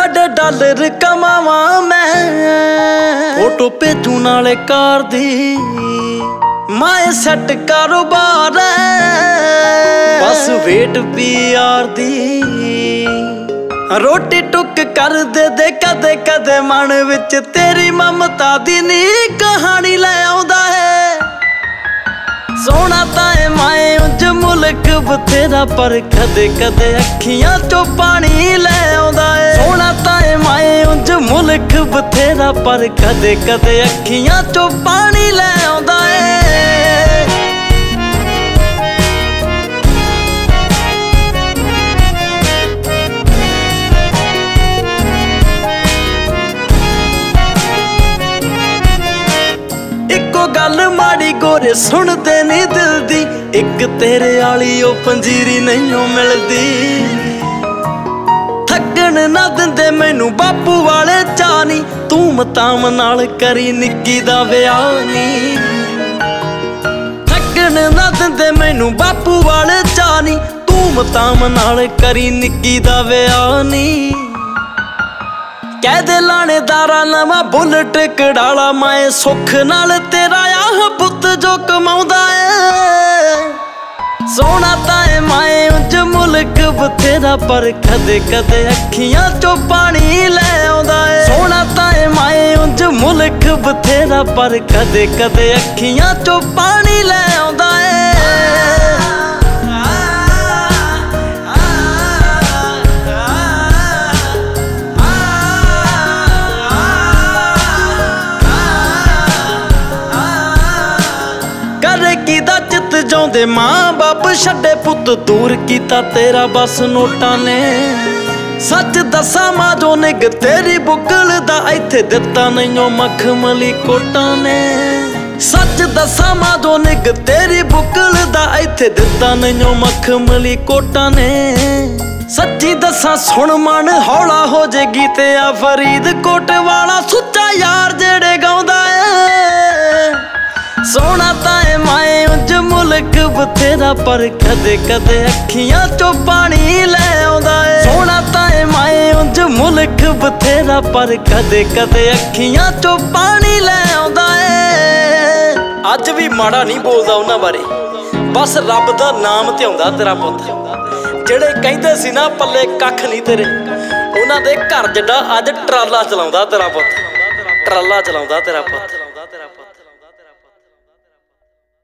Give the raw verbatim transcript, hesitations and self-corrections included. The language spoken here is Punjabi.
ਵੱਡੇ ਡਾਲਰ ਕਮਾਵਾਂ ਮੈਂ, ਫੋਟੋ ਭੇਜੂ ਨਾਲੇ ਕਾਰ ਦੀ, ਮਾਏ ਸੈੱਟ ਕਾਰੋਬਾਰ ਬਸ ਵੇਟ ਪੀ ਆਰ ਦੀ। ਰੋਟੀ ਟੁੱਕ ਕਰ ਦੇ ਦੇ ਕਦੇ ਕਦੇ ਮਨ ਵਿੱਚ ਤੇਰੀ ਮਮਤਾ ਦੀ ਨੀ ਕਹਾਣੀ ਲੈ ਆਉਂਦਾ ਹੈ। ਸੋਹਣਾ ਤਾਂ ਏ ਮਾਏ ਉਂਝ ਮੁਲਕ ਬਥੇਰਾ ਪਰ ਕਦੇ ਕਦੇ ਅੱਖੀਆਂ ਚੋਂ ਪਾਣੀ ਲੈ ਆਉਂਦਾ ਏ। ਸੋਹਣਾ ਤਾਂ ਏ ਮਾਏ ਉਂਝ ਮੁਲਕ ਬਥੇਰਾ ਪਰ ਕਦੇ ਕਦੇ ਅੱਖੀਆਂ ਚੋਂ ਪਾਣੀ ਲੈ ਆਉਂਦਾ ਏ। ਗੱਲ ਮਾੜੀ ਗੋਰੇ ਸੁਣਦੇ ਨੀ ਦਿਲ ਦੀ, ਇੱਕ ਤੇਰੇ ਆਲੀ ਉਹ ਪੰਜੀਰੀ ਨਹੀਂ ਓ ਮਿਲਦੀ। ਥੱਕਣ ਨਾ ਦਿੰਦੇ ਮੈਨੂੰ ਬਾਪੂ ਵਾਲੇ ਚਾਅ ਨੀ, ਤੂੰ ਮਤਾਮ ਨਾਲ ਕਰੀ ਨਿੱਕੀ ਦਾ ਵਿਆਹ ਨੀ। ਥੱਕਣ ਨਾ ਦਿੰਦੇ ਮੈਨੂੰ ਬਾਪੂ ਵਾਲੇ ਚਾਅ ਨੀ, ਤੂੰ ਮਤਾਮ ਨਾਲ ਕਰੀ ਨਿੱਕੀ ਦਾ ਵਿਆਹ ਨੀ। ਕਹਿ ਦੇ ਲਾਣੇਦਾਰਾ ਨਵਾਂ ਬੁਲਟ ਕਢਾਲਾ, ਮਾਏ ਸੁੱਖ ਨਾਲ ਤੇਰਾ ਆਹ ਪੁੱਤ ਜੋ ਕਮਾਉਂਦਾ ਏ। ਸੋਹਣਾ ਤਾਂ ਏ ਮਾਏ ਉਂਝ ਮੁਲਕ ਬਥੇਰਾ ਪਰ ਕਦੇ ਕਦੇ ਅੱਖੀਆਂ ਚੋਂ ਪਾਣੀ ਲੈ ਆਉਂਦਾ ਏ। ਸੋਹਣਾ ਤਾਂ ਏ ਮਾਏ ਉਂਝ ਮੁਲਕ ਬਥੇਰਾ ਪਰ ਕਦੇ ਕਦੇ ਅੱਖੀਆਂ ਚੋਂ ਪਾਣੀ ਲੈ ਆਉਂਦਾ ਏ। ਕਿਦਾ ਚਿੱਤ ਜਾਉਂਦੇ ਮਾਂ ਬਾਪ ਛੱਡੇ ਪੁੱਤ ਦੂਰ ਕੀਤਾ ਤੇਰਾ ਬਸ ਨੋਟਾਂ ਨੇ। ਸੱਚ ਦੱਸਾਂ ਮਾਂ ਜੋ ਨਿੱਘ ਤੇਰੀ ਬੁੱਕਲ ਦਾ ਇੱਥੇ ਦਿੱਤਾ ਨਹੀਂ ਓ ਮਖਮਲੀ ਕੋਟਾਂ ਨੇ। ਸੱਚ ਦੱਸਾਂ ਮਾਂ ਜੋ ਨਿੱਘ ਤੇਰੀ ਬੁੱਕਲ ਦਾ ਇੱਥੇ ਦਿੱਤਾ ਨਹੀਂ ਓ ਮਖਮਲੀ ਕੋਟਾਂ ਨੇ। ਸੱਚੀ ਦੱਸਾਂ ਸੁਣ ਮਨ ਹੌਲਾ ਹੋ ਜੇਗੀ ਤੇ ਆ ਫਰੀਦਕੋਟ ਵਾਲਾ ਸੁੱਚਾ ਯਾਰ ਜਿਹੜੇ ਗਾਉਂਦਾ ਏ। ਸੋਹਣਾ ਤਾਂ ਏ ਮਾਏ ਉਂਝ ਮੁਲਕ ਬਥੇਰਾ ਪਰ ਕਦੇ ਕਦੇ ਅੱਖੀਆਂ ਚੋਂ ਪਾਣੀ ਲੈ ਆਉਂਦਾ ਏ। ਸੋਹਣਾ ਤਾਂ ਏ ਮਾਏ ਉਂਝ ਮੁਲਕ ਬਥੇਰਾ ਪਰ ਕਦੇ ਕਦੇ ਅੱਖੀਆਂ ਚੋਂ ਪਾਣੀ ਲੈ ਆਉਂਦਾ ਏ। ਅੱਜ ਵੀ ਮਾੜਾ ਨਹੀਂ ਬੋਲਦਾ ਉਹਨਾਂ ਬਾਰੇ, ਬਸ ਰੱਬ ਦਾ ਨਾਮ ਧਿਆਉਂਦਾ ਤੇਰਾ ਪੁੱਤ। ਜਿਹੜੇ ਕਹਿੰਦੇ ਸੀ ਨਾ ਪੱਲੇ ਕੱਖ ਨਹੀਂ ਤੇਰੇ, ਉਹਨਾਂ ਦੇ ਘਰ ਜਿੱਡਾ ਅੱਜ ਟਰਾਲਾ ਚਲਾਉਂਦਾ ਤੇਰਾ ਪੁੱਤ, ਟਰਾਲਾ ਚਲਾਉਂਦਾ ਤੇਰਾ ਪੁੱਤ।